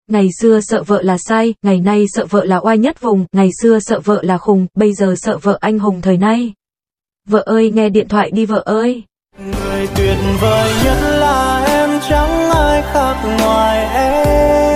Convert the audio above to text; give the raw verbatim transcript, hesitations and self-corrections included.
Ngày xưa sợ vợ là sai, ngày nay sợ vợ là oai nhất vùng, ngày xưa sợ vợ là khùng, bây giờ sợ vợ anh hùng thời nay. Vợ ơi nghe điện thoại đi vợ ơi. Người tuyệt vời nhất là em, chẳng ai khác ngoài em.